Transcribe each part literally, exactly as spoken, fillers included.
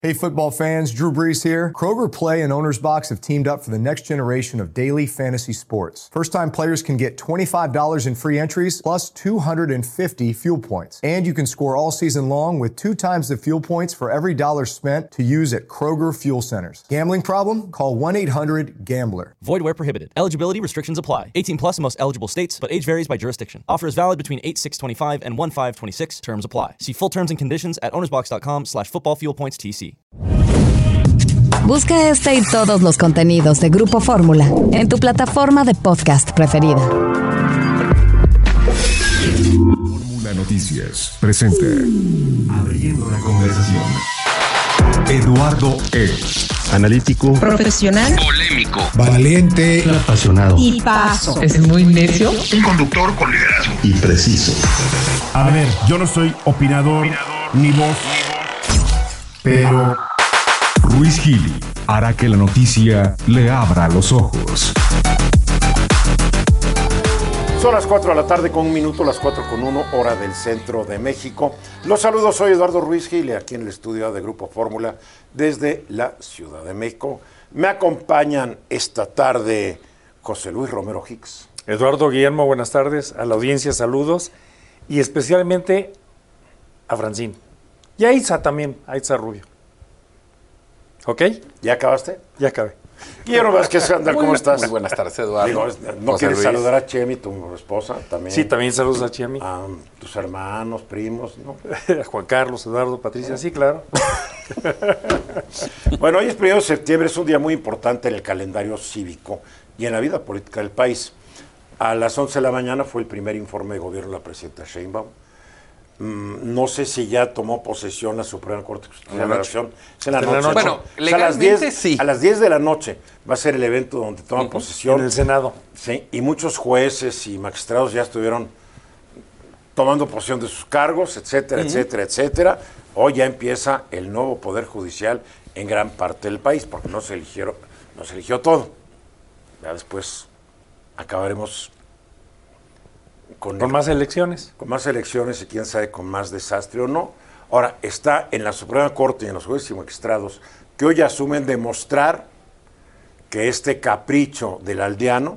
Hey football fans, Drew Brees here. Kroger Play and Owner's Box have teamed up for the next generation of daily fantasy sports. First-time players can get twenty-five dollars in free entries plus two hundred fifty fuel points. And you can score all season long with two times the fuel points for every dollar spent to use at Kroger Fuel Centers. Gambling problem? Call one eight hundred gambler. Void where prohibited. Eligibility restrictions apply. eighteen plus in most eligible states, but age varies by jurisdiction. Offer is valid between eight six twenty-five and one five twenty-six. Terms apply. See full terms and conditions at ownersbox.com slash football fuel points TC. Busca este y todos los contenidos de Grupo Fórmula en tu plataforma de podcast preferida. Fórmula Noticias presenta Abriendo la conversación. Eduardo E. Analítico, profesional, polémico, valiente, apasionado y paso. Es muy necio. Un conductor con liderazgo y preciso. A ver, yo no soy opinador, opinador ni voz, pero Ruiz Gili hará que la noticia le abra los ojos. Son las cuatro de la tarde con un minuto, las cuatro con uno, hora del centro de México. Los saludos, soy Eduardo Ruiz Gili, aquí en el estudio de Grupo Fórmula, desde la Ciudad de México. Me acompañan esta tarde José Luis Romero Hicks. Eduardo Guillermo, buenas tardes, a la audiencia saludos, y especialmente a Francine. Y a Itza también, a Itza Rubio. ¿Ok? ¿Ya acabaste? Ya acabé. Guillermo Vázquez, Andal, ¿cómo estás? Muy buenas tardes, Eduardo. Digo, ¿no José quieres Luis. saludar a Chemi, tu esposa, también? Sí, también saludos a Chemi. A tus hermanos, primos, ¿no? A Juan Carlos, Eduardo, Patricia, sí, claro. Bueno, hoy es primero de septiembre, es un día muy importante en el calendario cívico y en la vida política del país. A las once de la mañana fue el primer informe de gobierno de la presidenta Sheinbaum. No sé si ya tomó posesión la Suprema Corte Constitucional de la Nación. Es en la noche. Bueno, O sea, legalmente a las diez, sí. A las diez de la noche va a ser el evento donde toman uh-huh. posesión. En el Senado. Sí, y muchos jueces y magistrados ya estuvieron tomando posesión de sus cargos, etcétera, uh-huh. etcétera, etcétera. Hoy ya empieza el nuevo Poder Judicial en gran parte del país, porque no se eligieron, no se eligió todo. Ya después acabaremos Con, con el, más elecciones. Con más elecciones y quién sabe con más desastre o no. Ahora, está en la Suprema Corte y en los jueces y magistrados que hoy asumen demostrar que este capricho del aldeano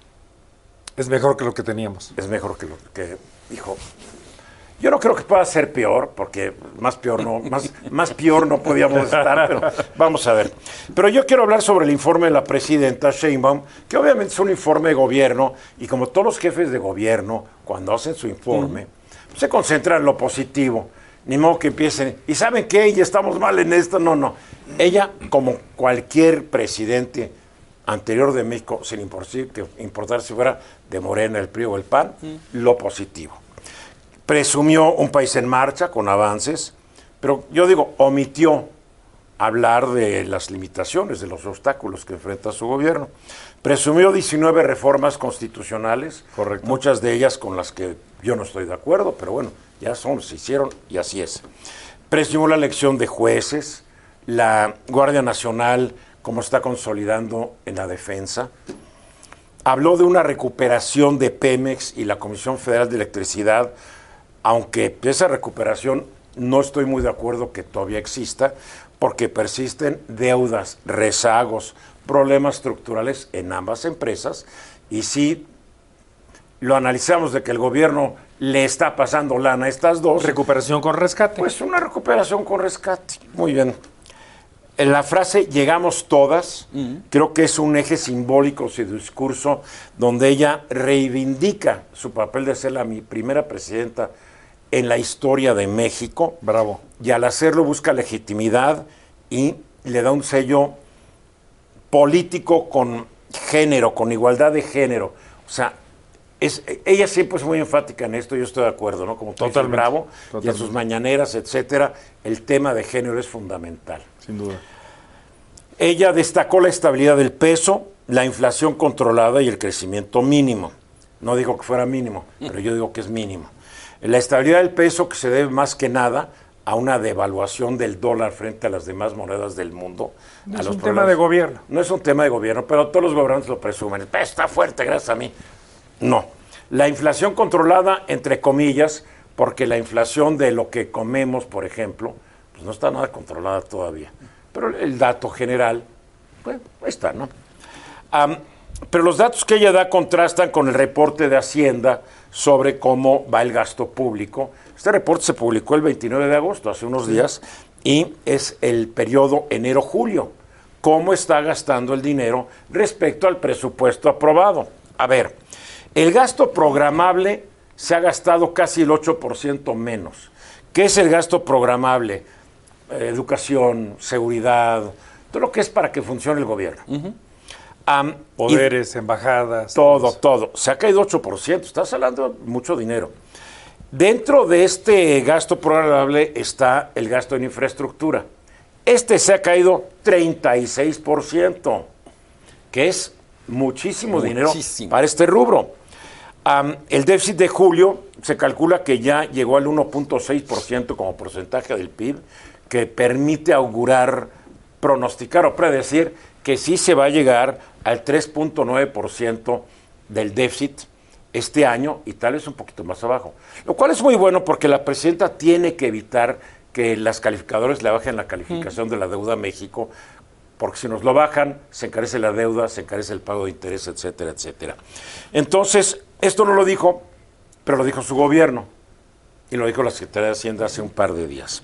es mejor que lo que teníamos. Es mejor que lo que dijo. Yo no creo que pueda ser peor, porque más peor no, más, más peor no podíamos estar, pero vamos a ver. Pero yo quiero hablar sobre el informe de la presidenta Sheinbaum, que obviamente es un informe de gobierno, y como todos los jefes de gobierno, cuando hacen su informe, uh-huh. se concentran en lo positivo. Ni modo que empiecen, ¿y saben qué? Ya estamos mal en esto. No, no. Ella, como cualquier presidente anterior de México, sin importar si fuera de Morena, el P R I o el P A N, uh-huh. lo positivo. Presumió un país en marcha, con avances, pero yo digo, omitió hablar de las limitaciones, de los obstáculos que enfrenta su gobierno. Presumió diecinueve reformas constitucionales, correcto, muchas de ellas con las que yo no estoy de acuerdo, pero bueno, ya son, se hicieron y así es. Presumió la elección de jueces, la Guardia Nacional, como está consolidando en la defensa. Habló de una recuperación de Pemex y la Comisión Federal de Electricidad, aunque esa recuperación no estoy muy de acuerdo que todavía exista, porque persisten deudas, rezagos, problemas estructurales en ambas empresas, y si lo analizamos de que el gobierno le está pasando lana a estas dos... Recuperación con rescate. Pues una recuperación con rescate, muy bien. En la frase "llegamos todas", uh-huh. creo que es un eje simbólico de su discurso, donde ella reivindica su papel de ser la mi primera presidenta en la historia de México. Bravo. Y al hacerlo busca legitimidad y le da un sello político con género, con igualdad de género. O sea, es, ella siempre es muy enfática en esto, yo estoy de acuerdo, ¿no? Como tú dices, Bravo, totalmente. Y en sus mañaneras, etcétera, el tema de género es fundamental. Sin duda. Ella destacó la estabilidad del peso, la inflación controlada y el crecimiento mínimo. No digo que fuera mínimo, pero yo digo que es mínimo. La estabilidad del peso, que se debe más que nada a una devaluación del dólar frente a las demás monedas del mundo. No a es los un tema de gobierno. No es un tema de gobierno, pero todos los gobernantes lo presumen. El peso está fuerte gracias a mí. No. La inflación controlada, entre comillas, porque la inflación de lo que comemos, por ejemplo, pues no está nada controlada todavía. Pero el dato general, bueno, ahí está, ¿no? Um, pero los datos que ella da contrastan con el reporte de Hacienda sobre cómo va el gasto público. Este reporte se publicó el veintinueve de agosto, hace unos días, y es el periodo enero-julio. Cómo está gastando el dinero respecto al presupuesto aprobado. A ver, el gasto programable se ha gastado casi el ocho por ciento menos. ¿Qué es el gasto programable? Eh, educación, seguridad, todo lo que es para que funcione el gobierno. Uh-huh. Um, Poderes, embajadas. Todo, todo. Se ha caído ocho por ciento. Estás hablando de mucho dinero. Dentro de este gasto programable está el gasto en infraestructura. Este se ha caído treinta y seis por ciento, que es muchísimo, muchísimo. dinero para este rubro. Um, el déficit de julio se calcula que ya llegó al uno punto seis por ciento como porcentaje del P I B, que permite augurar, pronosticar o predecir que sí se va a llegar al tres punto nueve por ciento del déficit este año y tal vez un poquito más abajo. Lo cual es muy bueno porque la presidenta tiene que evitar que las calificadores le bajen la calificación mm. de la deuda a México, porque si nos lo bajan, se encarece la deuda, se encarece el pago de interés, etcétera, etcétera. Entonces, esto no lo dijo, pero lo dijo su gobierno y lo dijo la Secretaría de Hacienda hace un par de días.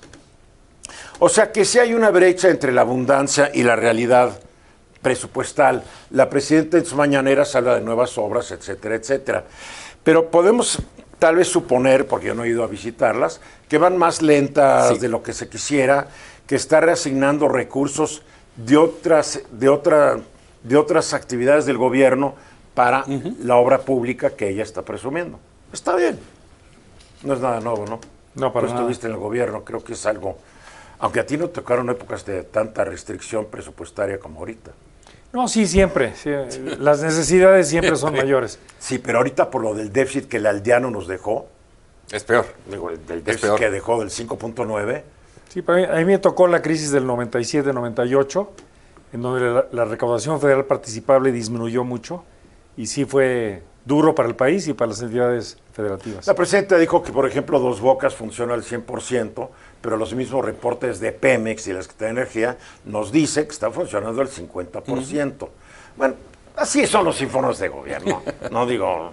O sea que sí hay una brecha entre la abundancia y la realidad presupuestal. La presidenta en sus mañaneras habla de nuevas obras, etcétera, etcétera. Pero podemos tal vez suponer, porque yo no he ido a visitarlas, que van más lentas sí. de lo que se quisiera, que está reasignando recursos de otras, de otra, de otras actividades del gobierno para uh-huh. la obra pública que ella está presumiendo. Está bien. No es nada nuevo, ¿no? No, para Tú nada. estuviste en el gobierno, creo que es algo... Aunque a ti no tocaron épocas de tanta restricción presupuestaria como ahorita. No, sí, siempre. Sí. Las necesidades siempre son mayores. Sí, pero ahorita por lo del déficit que el aldeano nos dejó. Es peor. Digo, el del déficit que dejó del cinco punto nueve. Sí, para mí, a mí me tocó la crisis del noventa y siete noventa y ocho, en donde la, la recaudación federal participable disminuyó mucho. Y sí fue duro para el país y para las entidades federativas. La presidenta dijo que, por ejemplo, Dos Bocas funciona al cien por ciento, pero los mismos reportes de Pemex y la Secretaría de Energía nos dice que está funcionando al cincuenta por ciento. Uh-huh. Bueno, así son los informes de gobierno. No digo...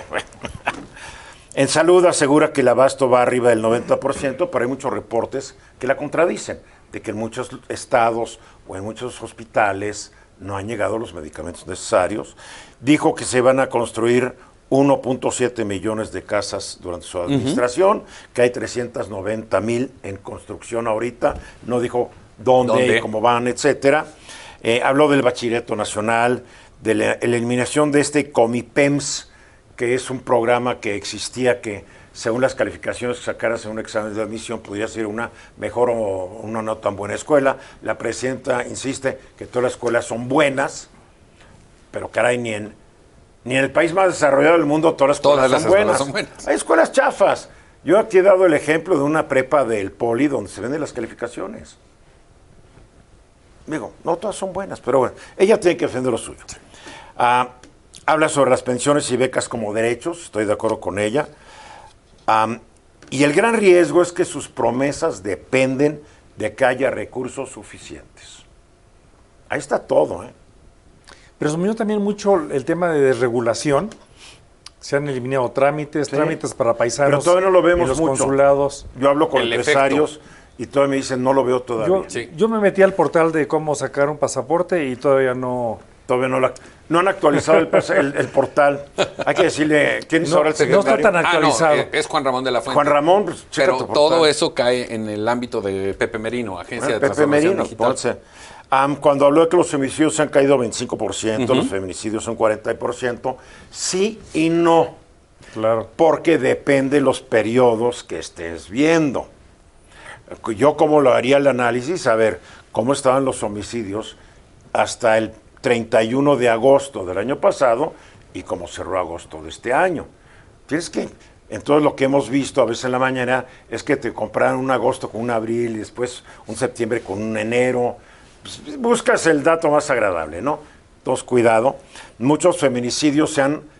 En salud asegura que el abasto va arriba del noventa por ciento, pero hay muchos reportes que la contradicen, de que en muchos estados o en muchos hospitales no han llegado los medicamentos necesarios. Dijo que se van a construir uno punto siete millones de casas durante su administración, uh-huh. que hay trescientos noventa mil en construcción ahorita. No dijo dónde, ¿Dónde? y cómo van, etcétera. Eh, habló del bachillerato nacional, de la eliminación de este Comipems, que es un programa que existía que, según las calificaciones que sacaras en un examen de admisión, podría ser una mejor o una no tan buena escuela. La presidenta insiste que todas las escuelas son buenas, pero caray, ni en, ni en el país más desarrollado del mundo todas las escuelas, todas las son, escuelas buenas. son buenas. Hay escuelas chafas. Yo aquí he dado el ejemplo de una prepa del Poli donde se venden las calificaciones. Digo, no todas son buenas, pero bueno, ella tiene que defender lo suyo. Ah... Habla sobre las pensiones y becas como derechos, estoy de acuerdo con ella. Um, y el gran riesgo es que sus promesas dependen de que haya recursos suficientes. Ahí está todo, ¿eh? Presumió también mucho el tema de desregulación. Se han eliminado trámites, sí. trámites para paisanos. Pero todavía no lo vemos en los mucho. consulados. Yo hablo con el empresarios efecto. Y todavía me dicen, no lo veo todavía. Yo, sí. yo me metí al portal de cómo sacar un pasaporte y todavía no... Todavía no, la, no han actualizado el, el, el portal. Hay que decirle, ¿quién es no, ahora el secretario? No está tan actualizado. Ah, no, es Juan Ramón de la Fuente. Juan Ramón, pues, pero todo eso cae en el ámbito de Pepe Merino, Agencia ah, de Pepe Transformación Merino, Digital. Ponce. Um, cuando habló de que los femicidios se han caído veinticinco por ciento, uh-huh. los feminicidios son cuarenta por ciento, sí y no. Claro. Porque depende de los periodos que estés viendo. Yo como lo haría el análisis, a ver, cómo estaban los homicidios hasta el treinta y uno de agosto del año pasado y cómo cerró agosto de este año. Tienes que, entonces lo que hemos visto a veces en la mañana es que te compraron un agosto con un abril y después un septiembre con un enero. Pues buscas el dato más agradable, ¿no? Entonces, cuidado. Muchos feminicidios se han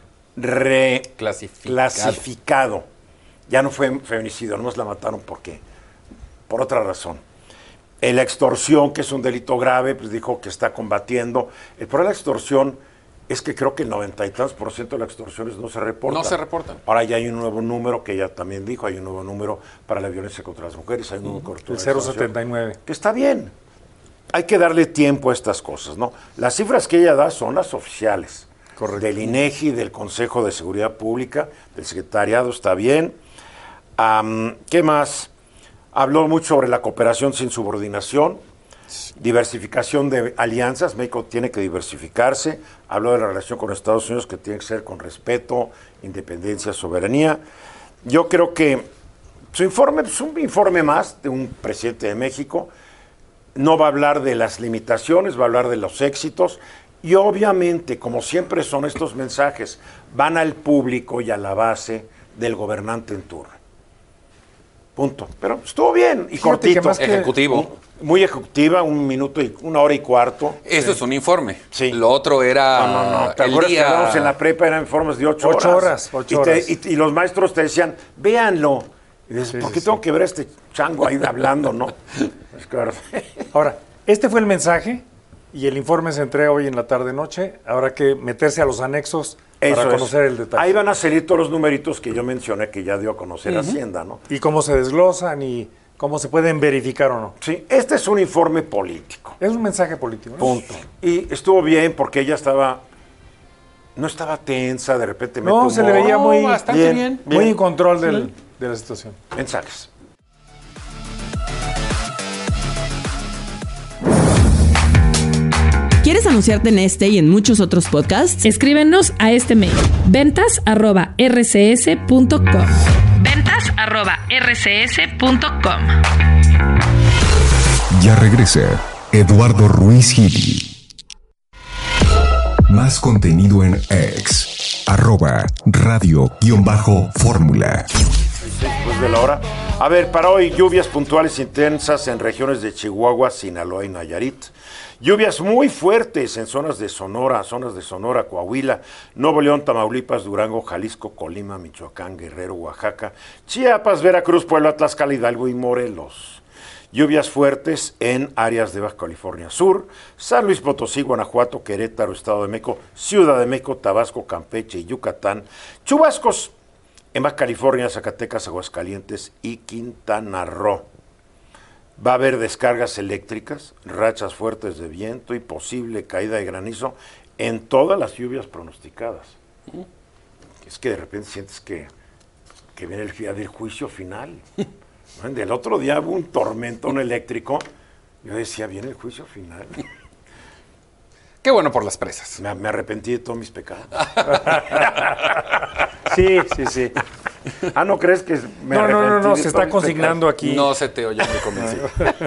reclasificado. Ya no fue feminicidio, nomás la mataron porque, por otra razón. Eh, la extorsión, que es un delito grave, pues dijo que está combatiendo. El problema de la extorsión es que creo que el noventa y tantos por ciento de las extorsiones no se reportan. No se reportan. Ahora ya hay un nuevo número, que ella también dijo, hay un nuevo número para la violencia contra las mujeres, hay un nuevo el cero setenta y nueve. Que está bien. Hay que darle tiempo a estas cosas, ¿no? Las cifras que ella da son las oficiales. Correcto. Del INEGI, del Consejo de Seguridad Pública, del Secretariado, está bien. Um, ¿Qué más? Habló mucho sobre la cooperación sin subordinación, diversificación de alianzas. México tiene que diversificarse. Habló de la relación con Estados Unidos, que tiene que ser con respeto, independencia, soberanía. Yo creo que su informe es un informe más de un presidente de México. No va a hablar de las limitaciones, va a hablar de los éxitos. Y obviamente, como siempre son estos mensajes, van al público y a la base del gobernante en turno. Punto. Pero estuvo bien y Fíjate cortito. que Ejecutivo. Muy ejecutiva, un minuto y una hora y cuarto. Eso Sí. es un informe. Sí. Lo otro era No, no, no. ¿Te el acuerdas día... que hablábamos en la prepa? Eran informes de ocho, Ocho horas, ocho y, te- horas. y- y los maestros te decían, véanlo. Y dices, Sí, ¿por sí, qué sí. tengo que ver a este chango ahí hablando, no? Pues claro. Ahora, este fue el mensaje y el informe se entrega hoy en la tarde-noche. Habrá que meterse a los anexos Eso para es. conocer el detalle. Ahí van a salir todos los numeritos que yo mencioné que ya dio a conocer Hacienda, ¿no? Y cómo se desglosan y cómo se pueden verificar o no. Sí, este es un informe político. Es un mensaje político, ¿no? Punto. Y estuvo bien porque ella estaba, no estaba tensa, de repente No, mete se le humor. veía muy, No, bastante bien. muy en control del- de la situación. Mensajes. ¿Quieres anunciarte en este y en muchos otros podcasts? Escríbenos a este mail, ventas arroba r c s punto com. ventas arroba r c s punto com. Ya regresa Eduardo Ruiz Gili. Más contenido en X, arroba radio-fórmula. Después de la hora. A ver, para hoy, lluvias puntuales intensas en regiones de Chihuahua, Sinaloa y Nayarit. Lluvias muy fuertes en zonas de Sonora, zonas de Sonora, Coahuila, Nuevo León, Tamaulipas, Durango, Jalisco, Colima, Michoacán, Guerrero, Oaxaca, Chiapas, Veracruz, Puebla, Tlaxcala, Hidalgo y Morelos. Lluvias fuertes en áreas de Baja California Sur, San Luis Potosí, Guanajuato, Querétaro, Estado de México, Ciudad de México, Tabasco, Campeche y Yucatán. Chubascos en Baja California, Zacatecas, Aguascalientes y Quintana Roo. Va a haber descargas eléctricas, rachas fuertes de viento y posible caída de granizo en todas las lluvias pronosticadas. Es que de repente sientes que, que viene el día del juicio final. Del otro día hubo un tormentón eléctrico. Yo decía, viene el juicio final. Qué bueno por las presas. Me, me arrepentí de todos mis pecados. Sí, sí, sí. Ah, ¿no crees que me No, no, no, arrepentí no, de se todos está mis consignando pecados? aquí. No se te oye muy convencido.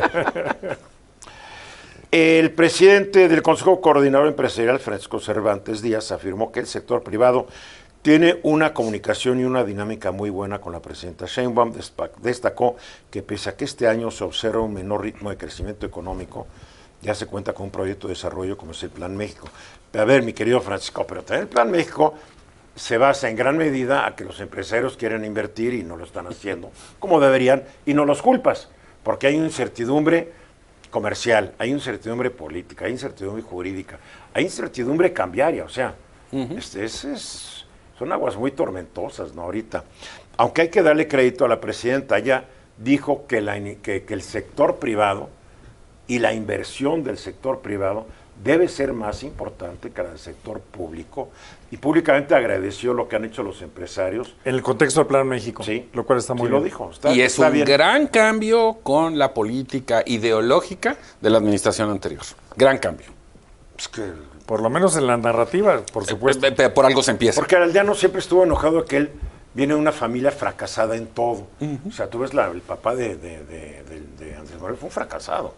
El presidente del Consejo Coordinador Empresarial, Francisco Cervantes Díaz, afirmó que el sector privado tiene una comunicación y una dinámica muy buena con la presidenta Sheinbaum. Destacó que pese a que este año se observa un menor ritmo de crecimiento económico, ya se cuenta con un proyecto de desarrollo como es el Plan México. A ver, mi querido Francisco, pero también el Plan México se basa en gran medida a que los empresarios quieren invertir y no lo están haciendo como deberían, y no los culpas, porque hay una incertidumbre comercial, hay incertidumbre política, hay incertidumbre jurídica, hay incertidumbre cambiaria, o sea, uh-huh. este, es, es, son aguas muy tormentosas, ¿no? Ahorita. Aunque hay que darle crédito a la presidenta, ella dijo que, la, que, que el sector privado y la inversión del sector privado debe ser más importante que la del sector público, y públicamente agradeció lo que han hecho los empresarios. En el contexto del Plan México, sí, lo cual está muy sí bien. lo dijo. Está, y es está un bien. gran cambio con la política ideológica de la administración anterior. Gran cambio. Es que, por lo menos en la narrativa, por supuesto. Eh, eh, por algo se empieza. Porque Araldiano siempre estuvo enojado de que él viene de una familia fracasada en todo. Uh-huh. O sea, tú ves la, el papá de, de, de, de, de Andrés Manuel, fue un fracasado.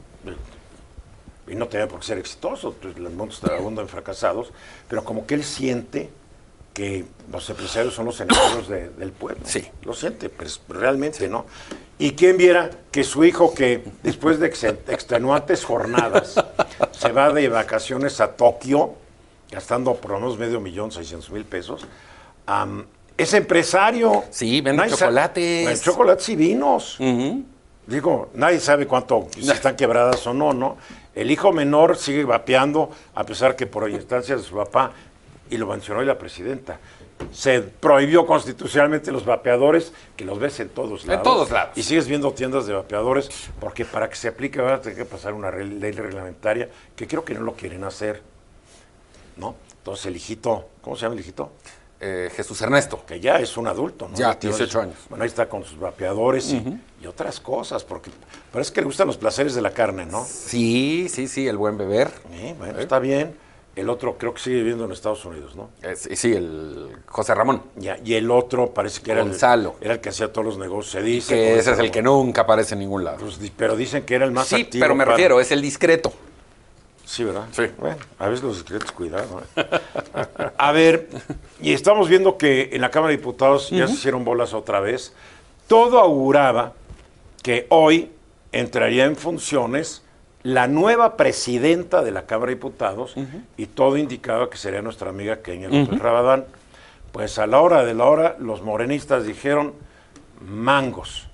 Y no tenía por qué ser exitoso, pues el mundo está abundando en fracasados, pero como que él siente que los empresarios son los enemigos de, del pueblo. Sí. Lo siente, pues realmente, sí. ¿no? Y quién viera que su hijo, que después de extenuantes jornadas se va de vacaciones a Tokio, gastando por lo menos medio millón, seiscientos mil pesos, um, es empresario. Sí, vende no chocolates. Sa- chocolates y vinos. Uh-huh. Digo, nadie sabe cuánto, si están quebradas o no, ¿no? El hijo menor sigue vapeando, a pesar que por instancias de su papá, y lo mencionó hoy la presidenta, se prohibió constitucionalmente los vapeadores, que los ves en todos lados. En todos lados. Y sigues viendo tiendas de vapeadores, porque para que se aplique van a tener que pasar una re- ley reglamentaria, que creo que no lo quieren hacer, ¿no? Entonces el hijito, ¿cómo se llama el hijito? Eh, Jesús Ernesto. Que ya es un adulto, ¿no? Ya, dieciocho años. Bueno, ahí está con sus vapeadores y, Ujú. y otras cosas, porque parece que le gustan los placeres de la carne, ¿no? Sí, sí, sí, el buen beber. Sí, bueno, está bien. El otro creo que sigue viviendo en Estados Unidos, ¿no? Eh, sí, sí, el José Ramón. Ya, y el otro parece que era Gonzalo. El, era el que hacía todos los negocios, se dice. Que ese es Gonzalo. el que nunca aparece en ningún lado. Pues, di- pero dicen que era el más Sí, activo. pero me para- refiero, es el discreto. Sí, ¿verdad? Sí. Bueno, a veces los discretos, cuidado. ¿eh? A ver, y estamos viendo que en la Cámara de Diputados ya se hicieron bolas otra vez. Todo auguraba que hoy entraría en funciones la nueva presidenta de la Cámara de Diputados y todo indicaba que sería nuestra amiga Kenia López Ujú. Rabadán. Pues a la hora de la hora, los morenistas dijeron, mangos,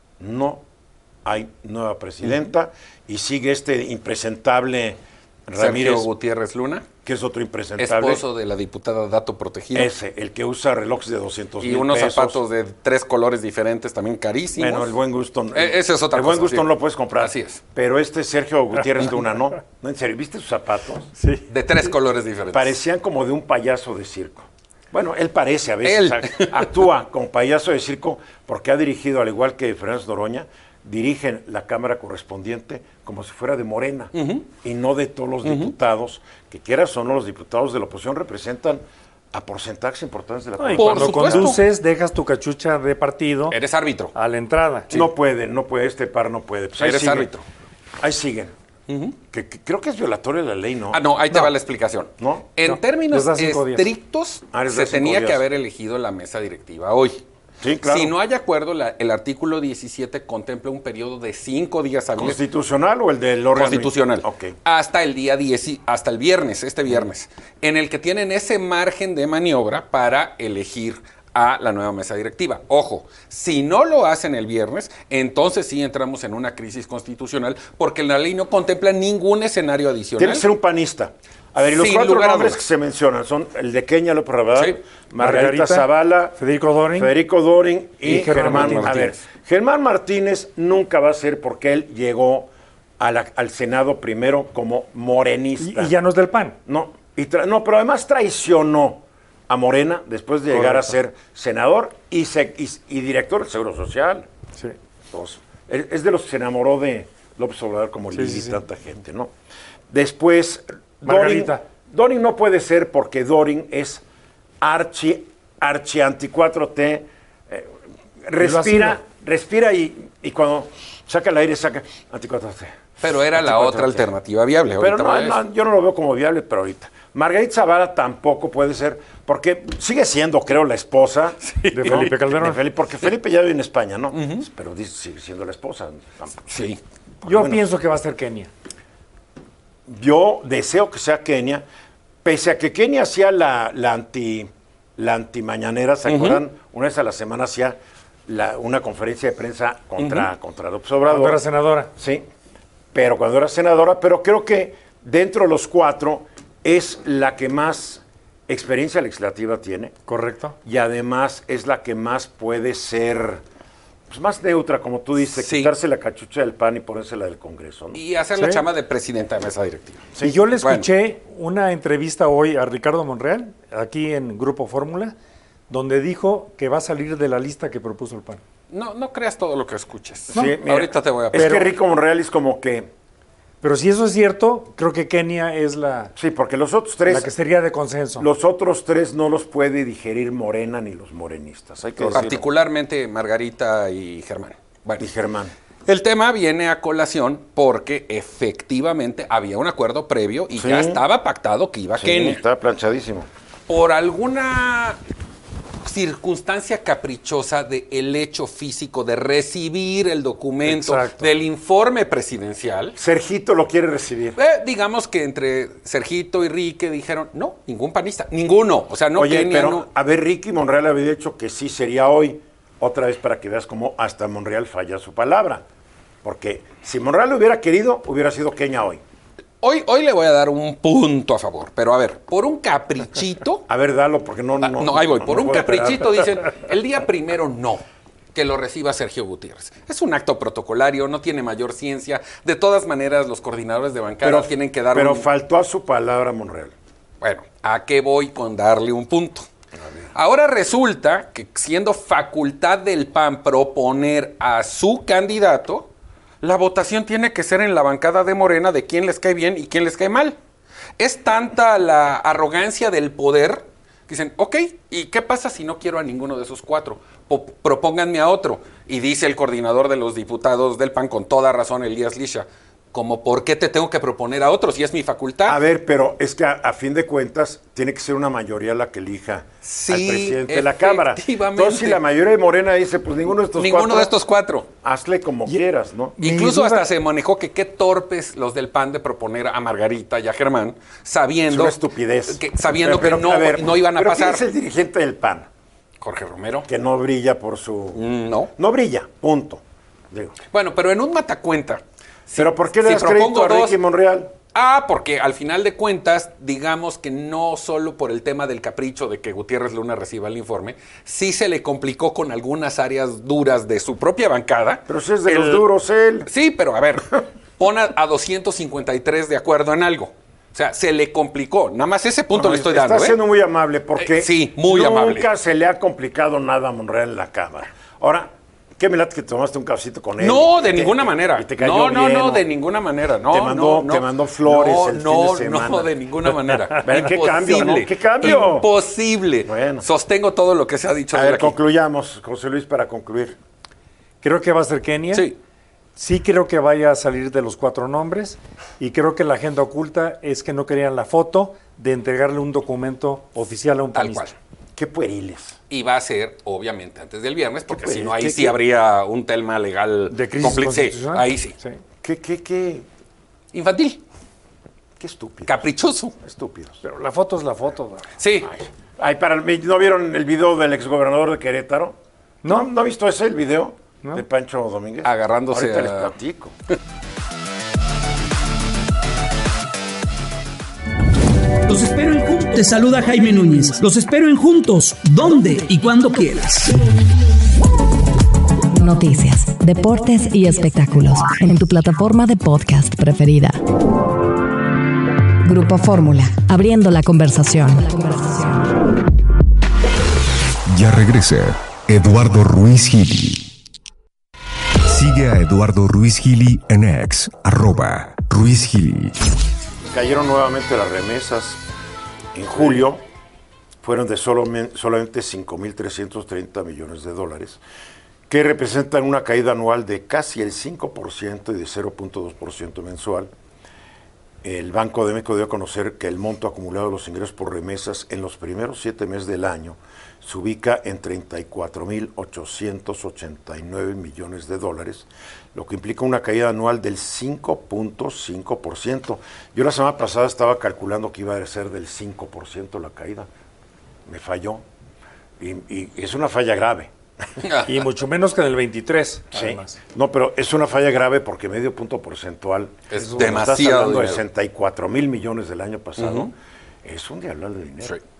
no hay nueva presidenta y sigue este impresentable Ramírez, Sergio Gutiérrez Luna, que es otro impresentable. esposo de la diputada Dato Protegido. Ese, el que usa relojes de doscientos Y mil unos pesos. zapatos de tres colores diferentes, también carísimos. Bueno, el buen gusto. Eh, esa es otra el cosa. buen gusto sí. no lo puedes comprar. Así es. Pero este Sergio Gutiérrez Luna, ¿no? No, en serio, ¿viste sus zapatos? Sí. De tres colores diferentes. Parecían como de un payaso de circo. Bueno, él parece a veces, Él. ac- actúa como payaso de circo porque ha dirigido, al igual que Fernández Noroña, dirigen la Cámara correspondiente como si fuera de Morena Ujú. y no de todos los Ujú. diputados, que quieras o no, los diputados de la oposición representan a porcentajes importantes de la No, y Cámara. cuando supuesto. conduces, dejas tu cachucha de partido Eres árbitro. a la entrada. No puede, no puede, este par no puede. Pues ahí Eres siguen. árbitro. Ahí siguen. Ujú. Que, que creo que es violatoria de la ley, ¿no? Ah, no, ahí te va la explicación. ¿No? En No, términos les da cinco días. estrictos, Ah, les da se cinco tenía días. que haber elegido la mesa directiva hoy. Sí, claro. Si no hay acuerdo, la- el artículo diecisiete contempla un periodo de cinco días hábiles. ¿Constitucional o el del órgano? Constitucional. Ok. Hasta el día diez, hasta el viernes, este viernes, en el que tienen ese margen de maniobra para elegir a la nueva mesa directiva. Ojo, si no lo hacen el viernes, entonces sí entramos en una crisis constitucional porque la ley no contempla ningún escenario adicional. Tiene que ser un panista. A ver, y los Sin cuatro lugar a nombres dudas. que se mencionan son el de Kenia López Rabadán, Sí. Margarita, Margarita, Zavala, Federico Dorin. Federico Dorin y, Y Germán Germán Martínez. A ver, Germán Martínez nunca va a ser porque él llegó a la- al Senado primero como Y, morenista. y ya no es del P A N. No, y tra- no, pero además traicionó a Morena después de llegar a Correcto. ser senador y, se- y- y director del Seguro Social. Sí. Entonces, es es de los que se enamoró de López Obrador como Sí, Lili sí, y sí. tanta gente, ¿no? Después, Dorin, Margarita. Dorin no puede ser porque Dorin es archi, archi anti cuatro T, eh, respira, respira y, y cuando saca el aire saca anti cuatro T. Pero era la Anti otra cuatro T. alternativa viable. Pero ahorita no, voy a no, eso. yo no lo veo como viable, pero ahorita. Margarita Zavala tampoco puede ser, porque sigue siendo, creo, la esposa De Felipe Calderón. de Felipe, porque Felipe ya vive en España, ¿no? Pero dice, sigue siendo la esposa. Sí. Yo Bueno. pienso que va a ser Kenia. Yo deseo que sea Kenia, pese a que Kenia hacía la, la anti la antimañanera, ¿se acuerdan? Una vez a la semana hacía la- una conferencia de prensa contra, contra López Obrador. Cuando era senadora. Sí, pero cuando era senadora, pero creo que dentro de los cuatro es la que más experiencia legislativa tiene Correcto. y además es la que más puede ser pues, más neutra, como tú dices, Sí. quitarse la cachucha del P A N y ponerse la del Congreso, ¿no? Y hacer la Sí. chama de presidenta de mesa directiva. Y yo le Bueno. escuché una entrevista hoy a Ricardo Monreal, aquí en Grupo Fórmula, donde dijo que va a salir de la lista que propuso el P A N. No, no creas todo lo que escuches. Sí, mira, Ahorita te voy a Es Pero- que Rico Monreal es como que Pero si eso es cierto, creo que Kenia es la, sí, porque los otros tres la que sería de consenso. los otros tres no los puede digerir Morena ni los morenistas. Hay que decirlo. Particularmente Margarita y Germán. Bueno, Y Germán. el tema viene a colación porque efectivamente había un acuerdo previo y Sí. ya estaba pactado que iba Sí, Kenia. está planchadísimo. Por alguna circunstancia caprichosa del hecho físico de recibir el documento Exacto. del informe presidencial, Sergito lo quiere recibir. eh, digamos que entre Sergito y Rique dijeron, no, ningún panista, ninguno. O sea, no Oye, Kenia, pero no. a ver, Ricky Monreal había dicho que sí sería hoy, otra vez para que veas cómo hasta Monreal falla su palabra. Porque si Monreal lo hubiera querido, hubiera sido Kenia hoy. Hoy, hoy le voy a dar un punto a favor, pero a ver, por un caprichito... a ver, dalo, porque no... No, no, no ahí voy, por no un caprichito esperar. Dicen, el día primero no, que lo reciba Sergio Gutiérrez. Es un acto protocolario, no tiene mayor ciencia. De todas maneras, los coordinadores de bancada pero, tienen que dar Pero un... faltó a su palabra Monreal. Bueno, ¿a qué voy con darle un punto? Ahora resulta que siendo facultad del P A N proponer a su candidato, la votación tiene que ser en la bancada de Morena de quién les cae bien y quién les cae mal. Es tanta la arrogancia del poder que dicen, ok, ¿y qué pasa si no quiero a ninguno de esos cuatro? Po- propónganme a otro. Y dice el coordinador de los diputados del P A N con toda razón, Elías Lisha, como ¿por qué te tengo que proponer a otros si es mi facultad? A ver, pero es que a, a fin de cuentas tiene que ser una mayoría la que elija sí, al presidente de la Cámara. Entonces, si la mayoría de Morena dice, pues ninguno de estos ninguno cuatro... de estos cuatro. Hazle como y, quieras, ¿no? Incluso hasta se manejó que qué torpes los del P A N de proponer a Margarita y a Germán, sabiendo... Es una estupidez. Que, sabiendo pero, que pero, no, a ver, no iban a pero pasar. ¿quién es el dirigente del P A N? Jorge Romero. Que no brilla por su... No. No brilla, punto. Digo. Bueno, pero en un matacuenta... ¿Pero si, por qué le si das crédito a dos, Ricky Monreal? Ah, porque al final de cuentas, digamos que no solo por el tema del capricho de que Gutiérrez Luna reciba el informe, sí se le complicó con algunas áreas duras de su propia bancada. Pero si es de el, los duros él. Sí, pero a ver, pon a, a doscientos cincuenta y tres de acuerdo en algo. O sea, se le complicó. Nada más ese punto no, le estoy está dando. Está siendo ¿eh? muy amable porque eh, sí, muy nunca amable. Nunca se le ha complicado nada a Monreal en la Cámara. Ahora... ¿Qué me late que tomaste un cafecito con él? No, de te, ninguna manera. Y te cayó no, no, bien, no, ¿no? de ninguna manera. No, te mandó, no, no. Te mandó flores no, el no, fin de semana. No, de ninguna manera. ¿Qué cambio, no? ¿Qué cambio? Imposible. Bueno. Sostengo todo lo que se ha dicho. A de ver, aquí. concluyamos, José Luis, para concluir. Creo que va a ser Kenia. Sí. Sí creo que vaya a salir de los cuatro nombres y creo que la agenda oculta es que no querían la foto de entregarle un documento oficial a un Tal panista. cual. Qué pueriles. Y va a ser, obviamente, antes del viernes, porque pues, si no, ahí ¿qué, sí qué? habría un tema legal de crisis constitucional. Sí, ahí sí. sí. ¿Qué, qué, qué? Infantil. Qué estúpido. Caprichoso. Estúpidos. Pero la foto es la foto. ¿no? Sí. Ay, ay, para el, ¿no vieron el video del exgobernador de Querétaro? No. ¿No, ¿no ha visto ese, el video no. de Pancho Domínguez? Agarrándose Ahorita a... les platico. Los espero en Juntos. Te saluda Jaime Núñez. Los espero en Juntos, donde y cuando quieras. Noticias, deportes y espectáculos en tu plataforma de podcast preferida. Grupo Fórmula, abriendo la conversación. Ya regresa Eduardo Ruiz Gili. Sigue a Eduardo Ruiz Gili en X, arroba Ruiz Gili. Cayeron nuevamente las remesas. En julio fueron de solo, solamente cinco mil trescientos treinta millones de dólares, que representan una caída anual de casi el cinco por ciento y de cero punto dos por ciento mensual. El Banco de México dio a conocer que el monto acumulado de los ingresos por remesas en los primeros siete meses del año se ubica en treinta y cuatro mil ochocientos ochenta y nueve millones de dólares, lo que implica una caída anual del cinco punto cinco por ciento. Yo la semana pasada estaba calculando que iba a ser del cinco por ciento la caída. Me falló. Y, y es una falla grave. Y mucho menos que en el veintitrés. Sí. Además. No, pero es una falla grave porque medio punto porcentual es es demasiado. Estás hablando de dinero. sesenta y cuatro mil millones del año pasado. Uh-huh. Es un diablo de dinero. Sí.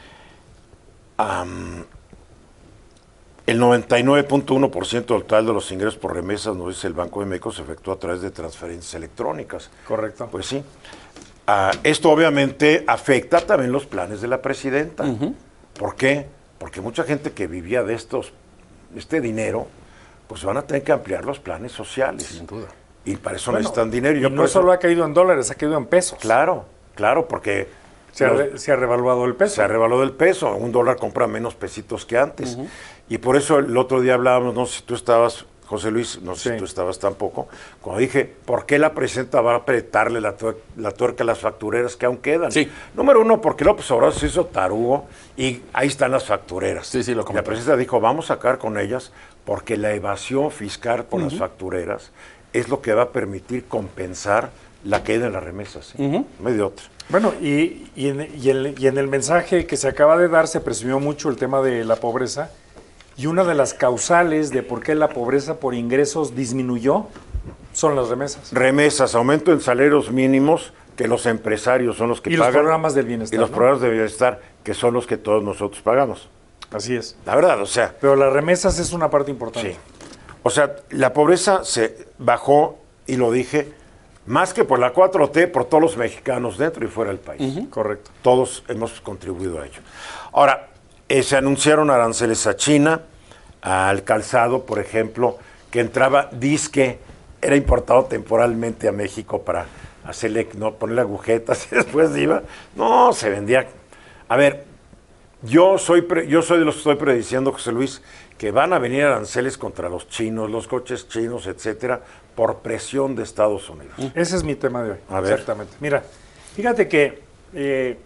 Um, el noventa y nueve punto uno por ciento del total de los ingresos por remesas, nos dice el Banco de México, se efectúa a través de transferencias electrónicas. Correcto. Pues sí. Uh, esto obviamente afecta también los planes de la presidenta. Uh-huh. ¿Por qué? Porque mucha gente que vivía de estos, este dinero, pues van a tener que ampliar los planes sociales. Sin duda. Y para eso Bueno, necesitan dinero. Y Yo no por eso- solo ha caído en dólares, ha caído en pesos. Claro, claro, porque Se ha, los- re- se ha revaluado el peso. se ha revaluado el peso. Un dólar compra menos pesitos que antes. Uh-huh. Y por eso el otro día hablábamos, no sé si tú estabas, José Luis, no sé Sí. si tú estabas tampoco, cuando dije, ¿por qué la presidenta va a apretarle la, tuer- la tuerca a las factureras que aún quedan? Sí. Número uno, porque López Obrador se hizo tarugo y ahí están las factureras. Sí, sí, lo Y la comenté. presidenta dijo, vamos a sacar con ellas porque la evasión fiscal por uh-huh. las factureras es lo que va a permitir compensar la caída en las remesas. ¿Sí? Uh-huh. No hay de otra. Bueno, y, y, en, y, el, y en el mensaje que se acaba de dar se presumió mucho el tema de la pobreza y una de las causales de por qué la pobreza por ingresos disminuyó Son las remesas. Remesas, aumento en salarios mínimos, que los empresarios son los que y pagan. Y los programas del bienestar. Y los ¿no? programas de bienestar, que son los que todos nosotros pagamos. Así es. La verdad, o sea. Pero las remesas es una parte importante. Sí. O sea, la pobreza se bajó, y lo dije, más que por la cuatro T, por todos los mexicanos dentro y fuera del país. Uh-huh. Correcto. Todos hemos contribuido a ello. Ahora, eh, se anunciaron aranceles a China, al calzado, por ejemplo, que entraba, disque, era importado temporalmente a México para hacerle, no, ponerle agujetas y después iba. No, se vendía. A ver, yo soy, pre, yo soy de los que estoy prediciendo, José Luis, que van a venir aranceles contra los chinos, los coches chinos, etcétera, por presión de Estados Unidos. Ese es mi tema de hoy. A ver. Exactamente. Mira, fíjate que eh,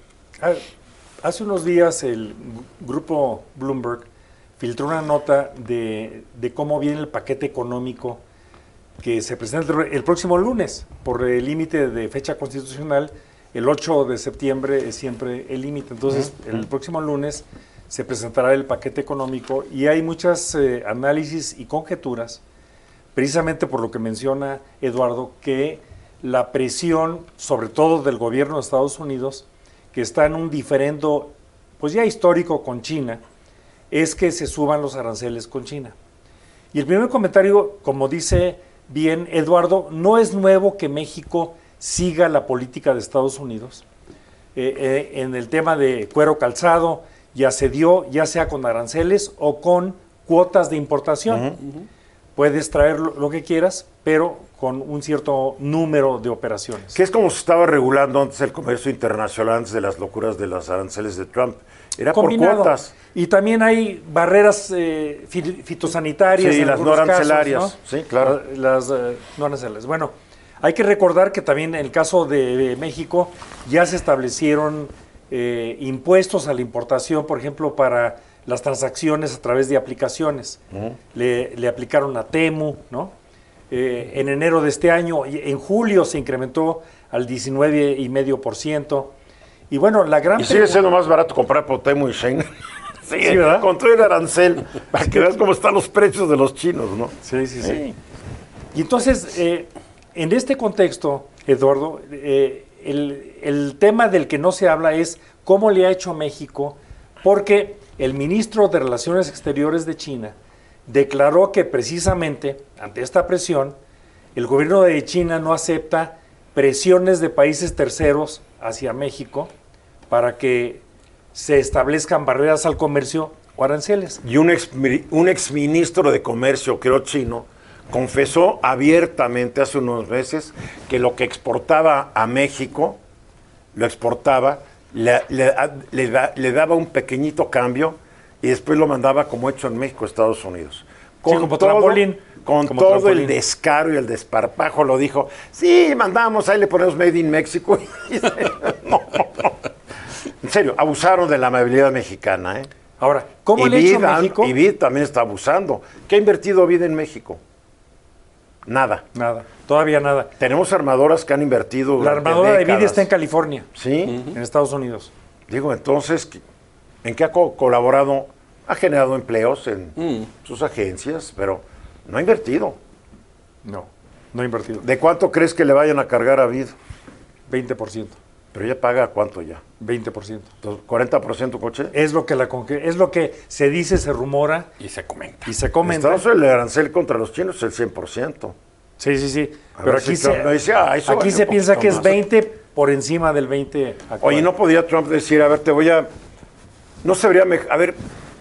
hace unos días el grupo Bloomberg filtró una nota de, de cómo viene el paquete económico que se presenta el próximo lunes por el límite de fecha constitucional. El ocho de septiembre es siempre el límite. Entonces, uh-huh. el próximo lunes se presentará el paquete económico y hay muchas eh, análisis y conjeturas, precisamente por lo que menciona Eduardo, que la presión, sobre todo del gobierno de Estados Unidos, que está en un diferendo, pues ya histórico con China, es que se suban los aranceles con China. Y el primer comentario, como dice bien Eduardo, no es nuevo que México siga la política de Estados Unidos. Eh, eh, en el tema de cuero calzado ya se dio, ya sea con aranceles o con cuotas de importación. Uh-huh. Uh-huh. Puedes traer lo, lo que quieras, pero con un cierto número de operaciones. Que es como se estaba regulando antes el comercio internacional, antes de las locuras de los aranceles de Trump. Era combinado por cuotas. Y también hay barreras eh, fitosanitarias. Sí, en las no arancelarias. Casos, ¿no? Sí, claro. Las eh, no arancelarias. Bueno, hay que recordar que también en el caso de, de México ya se establecieron eh, impuestos a la importación, por ejemplo, para las transacciones a través de aplicaciones. Uh-huh. Le, le aplicaron a Temu, ¿no? Eh, en enero de este año, en julio se incrementó al diecinueve coma cinco por ciento. Y bueno, la gran... Y sigue siendo más barato comprar por Temu y Shein. Sí, sí, ¿verdad? Con todo el arancel, para que veas cómo están los precios de los chinos, ¿no? Sí, sí, sí. sí. Y entonces, eh, en este contexto, Eduardo, eh, el, el tema del que no se habla es cómo le ha hecho a México, porque el ministro de Relaciones Exteriores de China declaró que precisamente ante esta presión, el gobierno de China no acepta presiones de países terceros hacia México para que se establezcan barreras al comercio o aranceles. Y un ex, un exministro de Comercio, creo chino, confesó abiertamente hace unos meses que lo que exportaba a México, lo exportaba, le, le, le, da, le daba un pequeñito cambio y después lo mandaba como hecho en México, Estados Unidos. Con sí, como todo, trampolín. Con como todo trampolín. El descaro y el desparpajo lo dijo. Sí, mandamos, ahí le ponemos Made in México. no, no, no. En serio, abusaron de la amabilidad mexicana, ¿eh? Ahora, ¿cómo le ha hecho México? Y B I D también está abusando. ¿Qué ha invertido B I D en México? Nada. Nada, todavía nada. Tenemos armadoras que han invertido. La armadora de B I D está en California. Sí. Uh-huh. En Estados Unidos. Digo, entonces, ¿en qué ha co- colaborado? Ha generado empleos en mm. sus agencias, pero no ha invertido. No, no ha invertido. ¿De cuánto crees que le vayan a cargar a B I D? veinte por ciento. Pero ya paga ¿cuánto ya? veinte por ciento. Entonces, ¿cuarenta por ciento coche? Es lo que la es lo que se dice, se rumora y se comenta. Y se comenta. Estados Unidos, el arancel contra los chinos es el cien por ciento. Sí, sí, sí. A Pero aquí aquí si se, dice, ah, aquí se piensa que es veinte por encima del veinte actual. Oye, ¿no podía Trump decir, a ver, te voy a... No se vería mejor... A ver,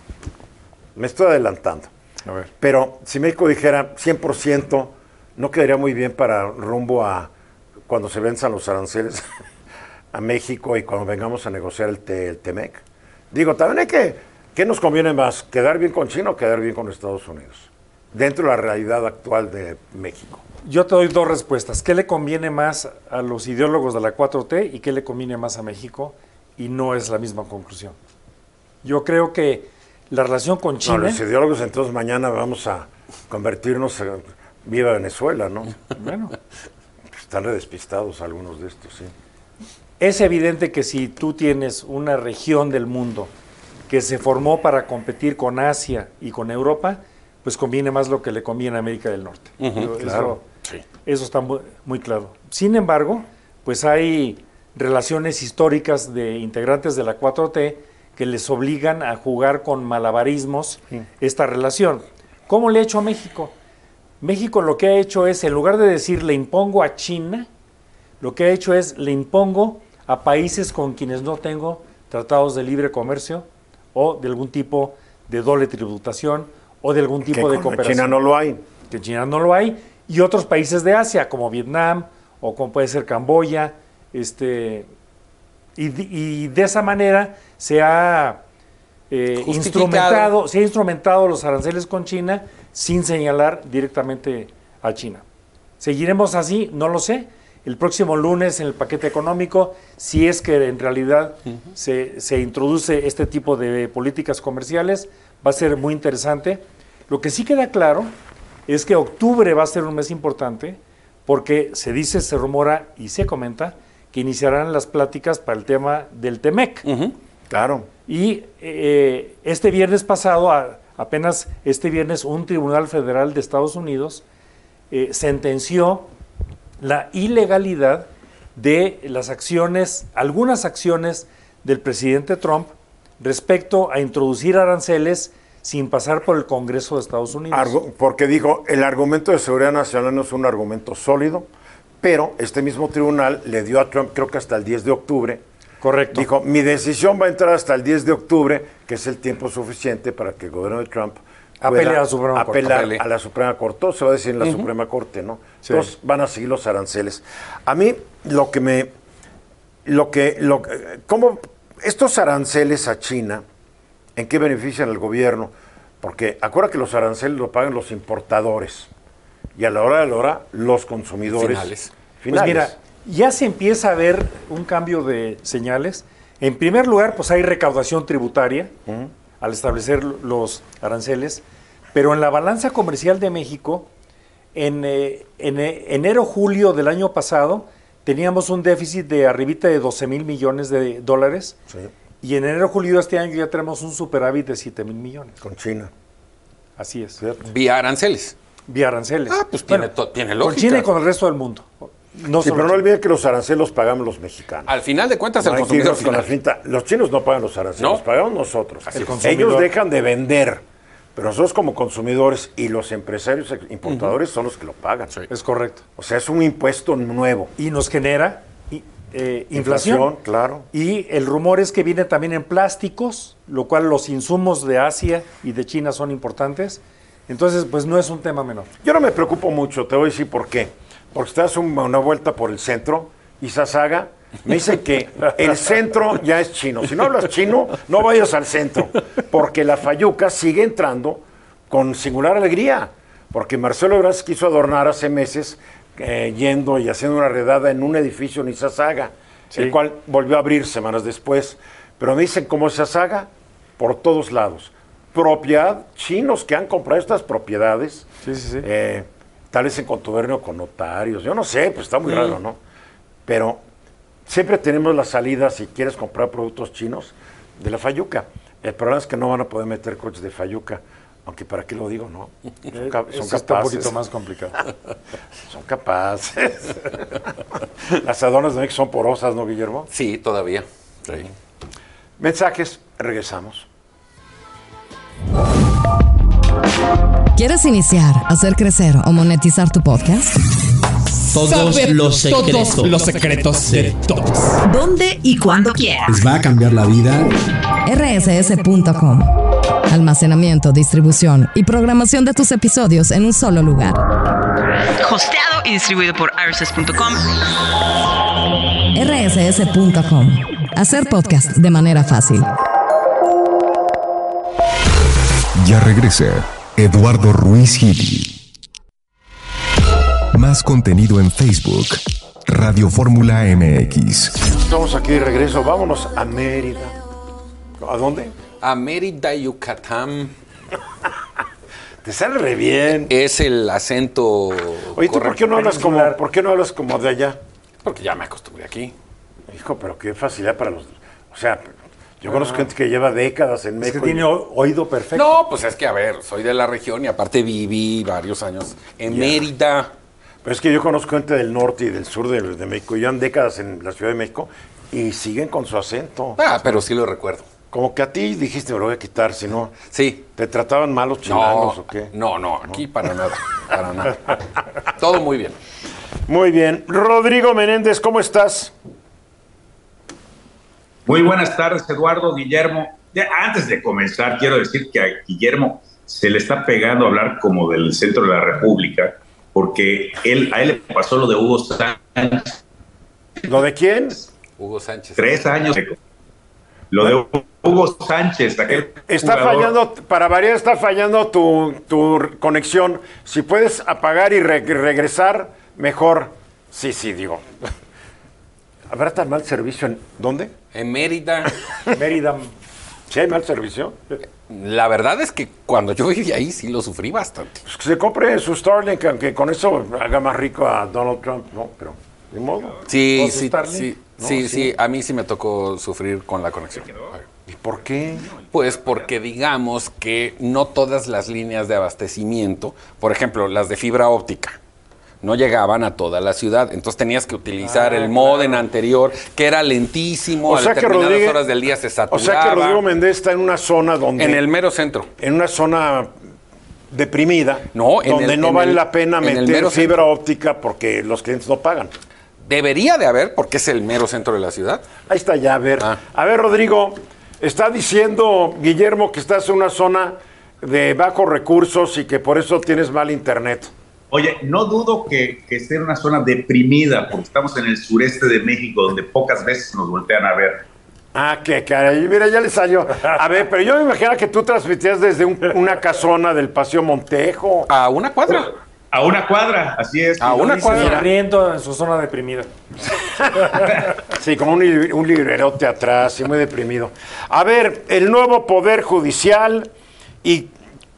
me estoy adelantando. A ver. Pero si México dijera cien por ciento, ¿no quedaría muy bien para rumbo a cuando se venzan los aranceles a México y cuando vengamos a negociar el, te, el TEMEC? Digo, también hay que... ¿Qué nos conviene más? ¿Quedar bien con China o quedar bien con Estados Unidos? Dentro de la realidad actual de México. Yo te doy dos respuestas. ¿Qué le conviene más a los ideólogos de la cuatro T y qué le conviene más a México? Y no es la misma conclusión. Yo creo que la relación con China... No, los ideólogos, entonces mañana vamos a convertirnos en viva Venezuela, ¿no? Bueno. Están redespistados algunos de estos, sí. Es evidente que si tú tienes una región del mundo que se formó para competir con Asia y con Europa, pues conviene más lo que le conviene a América del Norte. Uh-huh, claro. Sí. Eso está muy, muy claro. Sin embargo, pues hay relaciones históricas de integrantes de la cuatro T que les obligan a jugar con malabarismos sí. esta relación. ¿Cómo le ha hecho a México? México lo que ha hecho es, en lugar de decir le impongo a China, lo que ha hecho es le impongo a países con quienes no tengo tratados de libre comercio o de algún tipo de doble tributación o de algún tipo de cooperación. En China no lo hay. Que en China no lo hay. Y otros países de Asia, como Vietnam o como puede ser Camboya. Este, y, y de esa manera se ha, eh, instrumentado, se ha instrumentado los aranceles con China sin señalar directamente a China. ¿Seguiremos así? No lo sé. El próximo lunes en el paquete económico, si es que en realidad uh-huh. se, se introduce este tipo de políticas comerciales, va a ser muy interesante. Lo que sí queda claro es que octubre va a ser un mes importante porque se dice, se rumora y se comenta que iniciarán las pláticas para el tema del Temec. Uh-huh. Claro. Y eh, este viernes pasado, a, apenas este viernes, un tribunal federal de Estados Unidos eh, sentenció la ilegalidad de las acciones, algunas acciones del presidente Trump respecto a introducir aranceles sin pasar por el Congreso de Estados Unidos. Argu- porque dijo, el argumento de seguridad nacional no es un argumento sólido, pero este mismo tribunal le dio a Trump, creo que hasta el diez de octubre. Correcto. Dijo, mi decisión va a entrar hasta el diez de octubre, que es el tiempo suficiente para que el gobierno de Trump apele a la Suprema Corte. apelar a la Suprema Corte. Todo se va a decir en la uh-huh. Suprema Corte, ¿no? Sí. Entonces van a seguir los aranceles. A mí, lo que me... lo que lo, ¿cómo, estos aranceles a China, ¿en qué benefician al gobierno? Porque acuérdate que los aranceles los pagan los importadores y a la hora de la hora los consumidores finales. finales. Pues mira, ya se empieza a ver un cambio de señales. En primer lugar, pues hay recaudación tributaria uh-huh. al establecer los aranceles, pero en la balanza comercial de México, en, eh, en eh, enero-julio del año pasado, teníamos un déficit de arribita de doce mil millones de dólares. Sí. Y en enero-julio de este año ya tenemos un superávit de siete mil millones. Con China. Así es. ¿Cierto? Vía aranceles. Vía aranceles. Ah, pues tiene, bueno, to- tiene lógica. Con China y con el resto del mundo. No sí, pero no olviden que los aranceles los pagamos los mexicanos. Al final de cuentas, no el consumidor con la finta. Los chinos no pagan los aranceles, ¿No? los pagamos nosotros. El Ellos dejan de vender, pero nosotros como consumidores y los empresarios importadores uh-huh. son los que lo pagan. Sí. Es correcto. O sea, es un impuesto nuevo. Y nos genera eh, inflación. Inflación, claro. Y el rumor es que viene también en plásticos, lo cual los insumos de Asia y de China son importantes. Entonces, pues no es un tema menor. Yo no me preocupo mucho, te voy a decir por qué. Porque te das un, una vuelta por el centro y Sasaga me dice que el centro ya es chino. Si no hablas chino, no vayas al centro. Porque la fayuca sigue entrando con singular alegría. Porque Marcelo Ebrard quiso adornar hace meses eh, yendo y haciendo una redada en un edificio en Izazaga, sí. el cual volvió a abrir semanas después. Pero me dicen, como Izazaga, por todos lados. Propiedad, chinos que han comprado estas propiedades. Sí, sí, sí. Eh, tal vez en contubernio con notarios, yo no sé, pues está muy mm. raro, ¿no? Pero siempre tenemos la salida, si quieres comprar productos chinos, de la fayuca. El problema es que no van a poder meter coches de fayuca, aunque para qué lo digo, ¿no? Son, ca- son capaces. Está un poquito más complicado. Son capaces. Las aduanas de México son porosas, ¿no, Guillermo? Sí, todavía. Sí. Mensajes, regresamos. ¿Quieres iniciar, hacer crecer o monetizar tu podcast? Todos Saber los secretos. Todos los secretos de todos. ¿Dónde y cuándo quieras? ¿Les va a cambiar la vida? R S S punto com. Almacenamiento, distribución y programación de tus episodios en un solo lugar. Hosteado y distribuido por R S S punto com. R S S punto com. Hacer podcast de manera fácil. Ya regresa Eduardo Ruiz Gili. Más contenido en Facebook, Radio Fórmula M X. Estamos aquí de regreso, vámonos a Mérida. ¿A dónde? A Mérida, Yucatán. Te sale re bien. Es el acento. Oye, ¿tú por qué no hablas como, por qué no hablas como de allá? Porque ya me acostumbré aquí. Hijo, pero qué facilidad para los... O sea, yo conozco ah. gente que lleva décadas en México. Es que tiene y... oído perfecto. No, pues es que, a ver, soy de la región y aparte viví varios años en yeah. Mérida. Pero es que yo conozco gente del norte y del sur de, de México, llevan décadas en la Ciudad de México y siguen con su acento. Ah, pero sí lo recuerdo. Como que a ti dijiste, me lo voy a quitar, si no. Sí. ¿Te trataban mal los chilangos no, o qué? No, no, aquí no. para nada, para nada. Todo muy bien. Muy bien. Rodrigo Menéndez, ¿cómo estás? Muy buenas tardes, Eduardo, Guillermo. Ya, antes de comenzar, quiero decir que a Guillermo se le está pegando hablar como del centro de la República, porque él, a él le pasó lo de Hugo Sánchez. ¿Lo de quién? Hugo Sánchez. Tres años. Lo de Hugo Sánchez. Aquel está jugador. fallando, para variar, está fallando tu, tu conexión. Si puedes apagar y re regresar, mejor. Sí, sí, digo. ¿Habrá tan mal servicio en dónde? En Mérida. Mérida. ¿Sí hay mal servicio? La verdad es que cuando yo vivía ahí sí lo sufrí bastante. Pues que se compre su Starlink, aunque con eso haga más rico a Donald Trump, ¿no? Pero, de modo. Sí, sí, sí, ¿no? sí, sí, sí, a mí sí me tocó sufrir con la conexión. ¿Y por qué? Pues porque digamos que no todas las líneas de abastecimiento, por ejemplo, las de fibra óptica, no llegaban a toda la ciudad. Entonces tenías que utilizar ah, el módem claro. anterior, que era lentísimo, o sea a determinadas Rodríguez, horas del día se saturaba. O sea que Rodrigo Méndez está en una zona donde... En el mero centro. En una zona deprimida, no, en donde el, no vale el, la pena meter fibra centro. óptica porque los clientes no pagan. Debería de haber, porque es el mero centro de la ciudad. Ahí está ya, a ver. Ah. A ver, Rodrigo, está diciendo Guillermo que estás en una zona de bajos recursos y que por eso tienes mal internet. Oye, no dudo que, que esté en una zona deprimida, porque estamos en el sureste de México, donde pocas veces nos voltean a ver. Ah, qué caray, mira, ya le salió. A ver, pero yo me imagino que tú transmitías desde un, una casona del Paseo Montejo. A una cuadra. A una cuadra, así es. A una cuadra. Riendo en su zona deprimida. Sí, como un, un librerote atrás, sí, muy deprimido. A ver, el nuevo Poder Judicial y...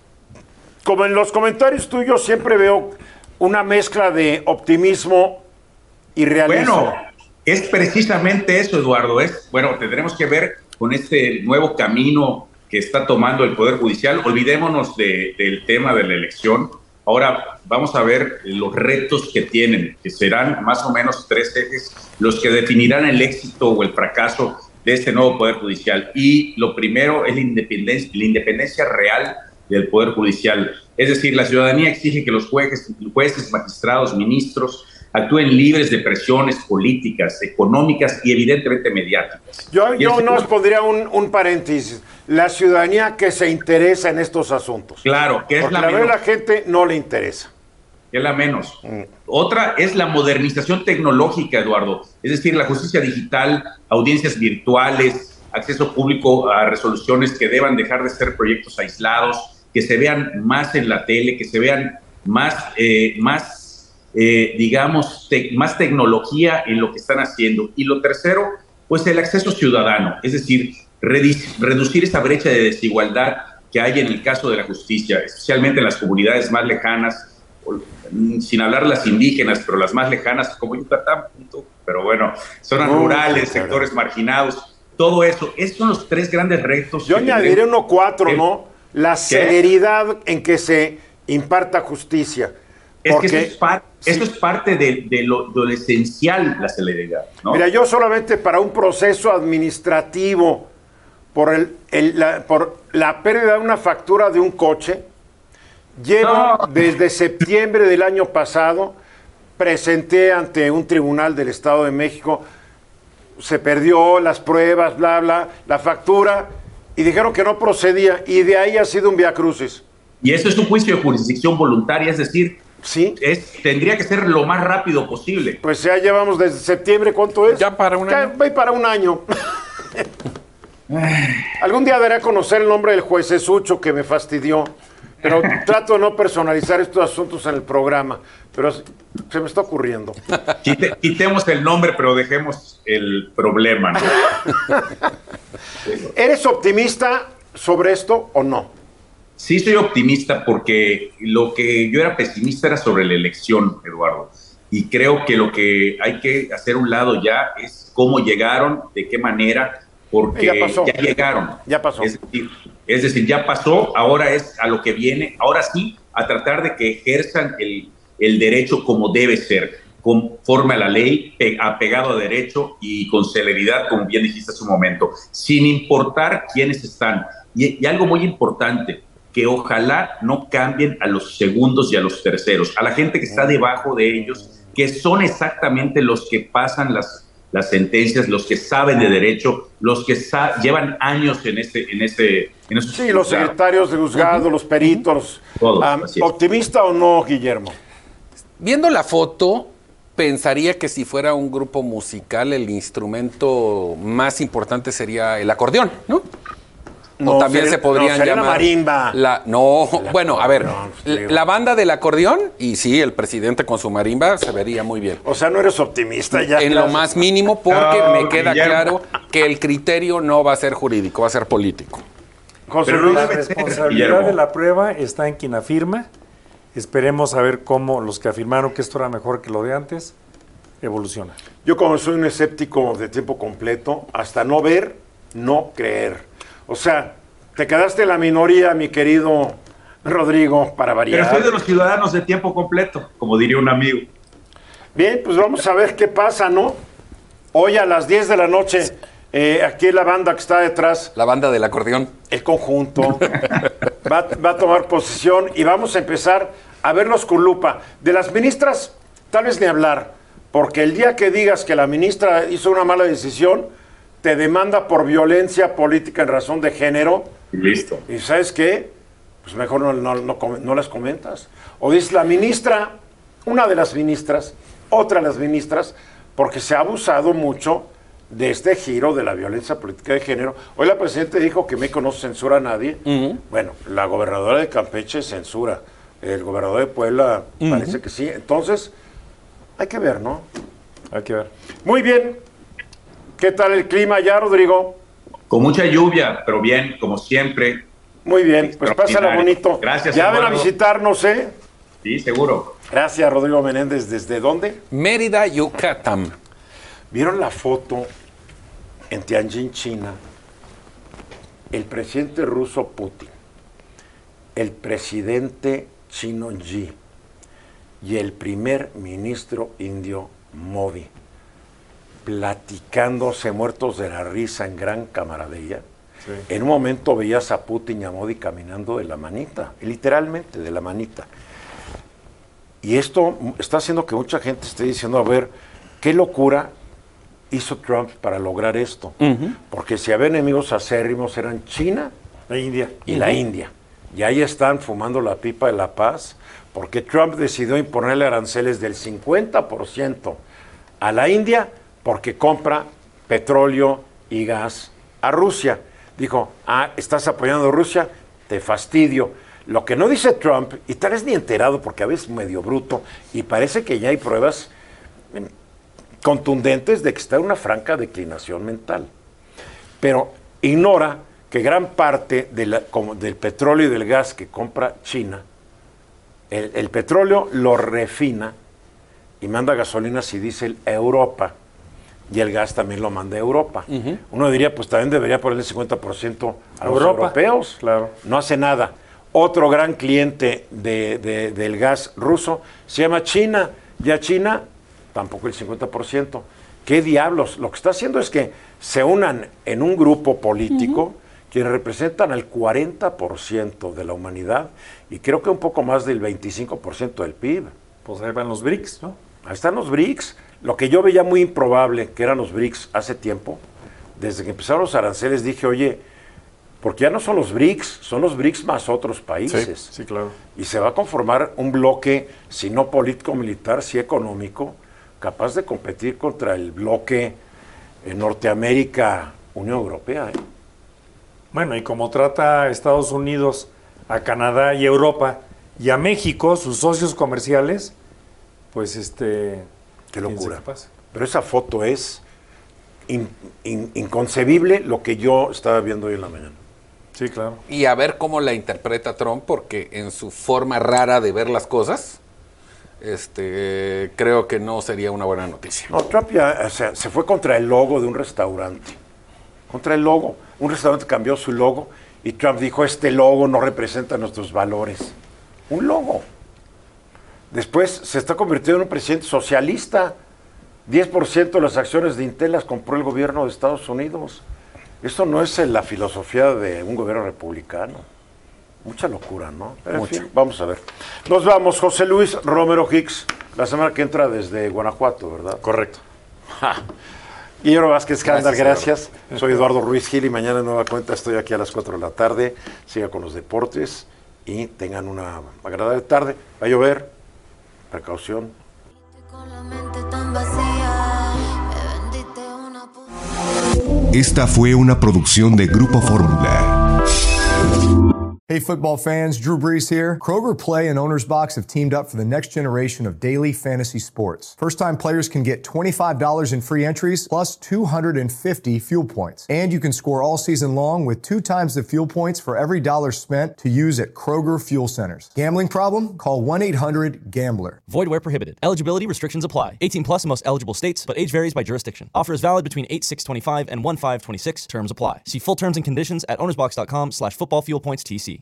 Como en los comentarios tuyos siempre veo una mezcla de optimismo y realismo. Bueno, es precisamente eso, Eduardo. Es, bueno, tendremos que ver con este nuevo camino que está tomando el Poder Judicial. Olvidémonos de, del tema de la elección. Ahora vamos a ver los retos que tienen, que serán más o menos tres ejes los que definirán el éxito o el fracaso de este nuevo Poder Judicial. Y lo primero es la independencia, la independencia real del Poder Judicial. Es decir, la ciudadanía exige que los jueces, jueces, magistrados, ministros actúen libres de presiones políticas, económicas y evidentemente mediáticas. Yo, y yo este, nos pondría un, un paréntesis. La ciudadanía que se interesa en estos asuntos. Claro, que es Porque la la menos. la gente no le interesa. Es la menos. Mm. Otra es la modernización tecnológica, Eduardo. Es decir, la justicia digital, audiencias virtuales, acceso público a resoluciones que deban dejar de ser proyectos aislados, que se vean más en la tele, que se vean más, eh, más eh, digamos, te, más tecnología en lo que están haciendo. Y lo tercero, pues el acceso ciudadano, es decir, reducir esa brecha de desigualdad que hay en el caso de la justicia, especialmente en las comunidades más lejanas, sin hablar las indígenas, pero las más lejanas, como Yucatán, punto. Pero bueno, zonas oh, rurales, claro. sectores marginados, todo eso. Esos son los tres grandes retos. Yo añadiré uno cuatro, ¿no? La celeridad en que se imparta justicia. Es porque, que eso es, par, sí. eso es parte de, de, lo, de lo esencial, la celeridad, ¿no? Mira, yo solamente para un proceso administrativo, por, el, el, la, por la pérdida de una factura de un coche, llevo no. desde septiembre del año pasado, presenté ante un tribunal del Estado de México, se perdió las pruebas, bla, bla, la factura... Y dijeron que no procedía, y de ahí ha sido un viacrucis. Y eso es un juicio de jurisdicción voluntaria, es decir, ¿sí? es, tendría que ser lo más rápido posible. Pues ya llevamos desde septiembre, ¿cuánto es? Ya para un ya año. Va para un año. Algún día daré a conocer el nombre del juecesucho que me fastidió, pero trato de no personalizar estos asuntos en el programa, pero se me está ocurriendo. Quite, quitemos el nombre, pero dejemos el problema, ¿no? ¿Eres optimista sobre esto o no? Sí, soy optimista porque lo que yo era pesimista era sobre la elección, Eduardo. Y creo que lo que hay que hacer a un lado ya es cómo llegaron, de qué manera, porque ya, pasó. ya llegaron. Ya pasó. Es decir, es decir, ya pasó, ahora es a lo que viene, ahora sí, a tratar de que ejerzan el, el derecho como debe ser, conforme a la ley, apegado a derecho y con celeridad, como bien dijiste hace un momento, sin importar quiénes están. Y, y algo muy importante, que ojalá no cambien a los segundos y a los terceros, a la gente que está debajo de ellos, que son exactamente los que pasan las, las sentencias, los que saben de derecho, los que llevan años en este... En este en esos sí, los secretarios de juzgado, uh-huh. los peritos. Todos, um, ¿Optimista o no, Guillermo? Viendo la foto, pensaría que si fuera un grupo musical, el instrumento más importante sería el acordeón, ¿no? No, o también sería, se podrían no, sería llamar una marimba. La, no, el bueno, a ver, sí. la banda del acordeón y sí, el presidente con su marimba se vería muy bien. O sea, no eres optimista ya. En claro. lo más mínimo, porque no, me queda Guillermo. claro que el criterio no va a ser jurídico, va a ser político. José Luis, la responsabilidad de la prueba está en quien afirma. Esperemos a ver cómo los que afirmaron que esto era mejor que lo de antes evoluciona. Yo, como soy un escéptico de tiempo completo, hasta no ver, no creer. O sea, te quedaste en la minoría, mi querido Rodrigo, para variar. Pero soy de los ciudadanos de tiempo completo, como diría un amigo. Bien, pues vamos a ver qué pasa, ¿no? Hoy a las diez de la noche, eh, aquí la banda que está detrás. La banda del acordeón. El conjunto. va, va a tomar posición y vamos a empezar a verlos con lupa. De las ministras, tal vez ni hablar, porque el día que digas que la ministra hizo una mala decisión, te demanda por violencia política en razón de género. Listo. ¿Y sabes qué? Pues mejor no, no, no, no las comentas. O dices la ministra, una de las ministras, otra de las ministras, porque se ha abusado mucho de este giro de la violencia política de género. Hoy la presidenta dijo que México no censura a nadie. Uh-huh. Bueno, la gobernadora de Campeche censura. El gobernador de Puebla uh-huh. parece que sí. Entonces, hay que ver, ¿no? Hay que ver. Muy bien. ¿Qué tal el clima allá, Rodrigo? Con mucha lluvia, pero bien, como siempre. Muy bien, pues pásala bonito. Gracias, ya ven a Eduardo. visitarnos, ¿eh? Sí, seguro. Gracias, Rodrigo Menéndez. ¿Desde dónde? Mérida, Yucatán. ¿Vieron la foto en Tianjin, China? El presidente ruso Putin, el presidente chino Xi y el primer ministro indio Modi platicándose muertos de la risa en gran camaradería. Sí. En un momento veías a Putin y a Modi caminando de la manita, literalmente de la manita. Y esto está haciendo que mucha gente esté diciendo, a ver, qué locura hizo Trump para lograr esto. Uh-huh. Porque si había enemigos acérrimos eran China la India. y uh-huh. la India. Y ahí están fumando la pipa de la paz, porque Trump decidió imponerle aranceles del cincuenta por ciento a la India porque compra petróleo y gas a Rusia. Dijo, ah, ¿estás apoyando a Rusia? Te fastidio. Lo que no dice Trump, y tal vez ni enterado porque a veces medio bruto, y parece que ya hay pruebas contundentes de que está en una franca declinación mental. Pero ignora que gran parte de la, como del petróleo y del gas que compra China, el, el petróleo lo refina y manda gasolinas y diésel a Europa, y el gas también lo manda a Europa. Uh-huh. Uno diría, pues también debería ponerle el cincuenta por ciento a los Europa, europeos. Claro. No hace nada. Otro gran cliente de, de, del gas ruso se llama China. Ya China, tampoco el cincuenta por ciento. ¿Qué diablos? Lo que está haciendo es que se unan en un grupo político uh-huh. quienes representan al cuarenta por ciento de la humanidad y creo que un poco más del veinticinco por ciento del P I B. Pues ahí van los BRICS, ¿no? Ahí están los BRICS. Lo que yo veía muy improbable, que eran los BRICS hace tiempo, desde que empezaron los aranceles dije, oye, porque ya no son los BRICS, son los BRICS más otros países. Sí, sí, claro. Y se va a conformar un bloque, si no político-militar, sí económico, capaz de competir contra el bloque en Norteamérica, Unión Europea. ¿eh? Bueno, y como trata a Estados Unidos, a Canadá y Europa, y a México, sus socios comerciales, pues este... Qué locura. Pero esa foto es in, in, inconcebible lo que yo estaba viendo hoy en la mañana. Sí, claro. Y a ver cómo la interpreta Trump, porque en su forma rara de ver las cosas, este, creo que no sería una buena noticia. No, Trump ya, o sea, se fue contra el logo de un restaurante. Contra el logo. Un restaurante cambió su logo y Trump dijo, este logo no representa nuestros valores. Un logo. Después se está convirtiendo en un presidente socialista. diez por ciento de las acciones de Intel las compró el gobierno de Estados Unidos. Esto no es la filosofía de un gobierno republicano. Mucha locura, ¿no? En Mucha. fin, vamos a ver. Nos vamos, José Luis Romero Hicks, la semana que entra desde Guanajuato, ¿verdad? Correcto. Ja. Guillermo Vázquez Cándal, Gracias, gracias. Soy Eduardo Ruiz Gil y mañana en Nueva Cuenta estoy aquí a las cuatro de la tarde. Siga con los deportes y tengan una agradable tarde. Va a llover, precaución. Esta fue una producción de Grupo Fórmula. Hey football fans, Drew Brees here. Kroger Play and Owner's Box have teamed up for the next generation of daily fantasy sports. First-time players can get twenty-five dollars in free entries plus two hundred fifty fuel points. And you can score all season long with two times the fuel points for every dollar spent to use at Kroger Fuel Centers. Gambling problem? Call one eight hundred gambler. Void where prohibited. Eligibility restrictions apply. eighteen plus in most eligible states, but age varies by jurisdiction. Offer is valid between eight six twenty-five and one five twenty-six. Terms apply. See full terms and conditions at ownersbox.com slash football fuel points TC.